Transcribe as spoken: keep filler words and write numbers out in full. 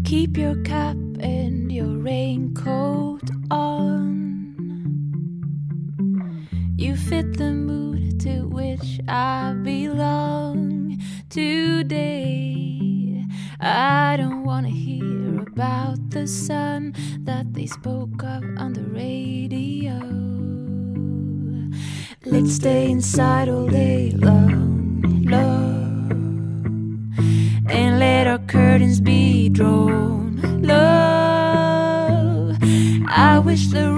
Keep your cap and your raincoat on. You fit the mood to which I belong. Today I don't wanna hear about the sun that they spoke of on the radio. Let's stay inside all day long, love, and let our curtains be drawn, love. I wish the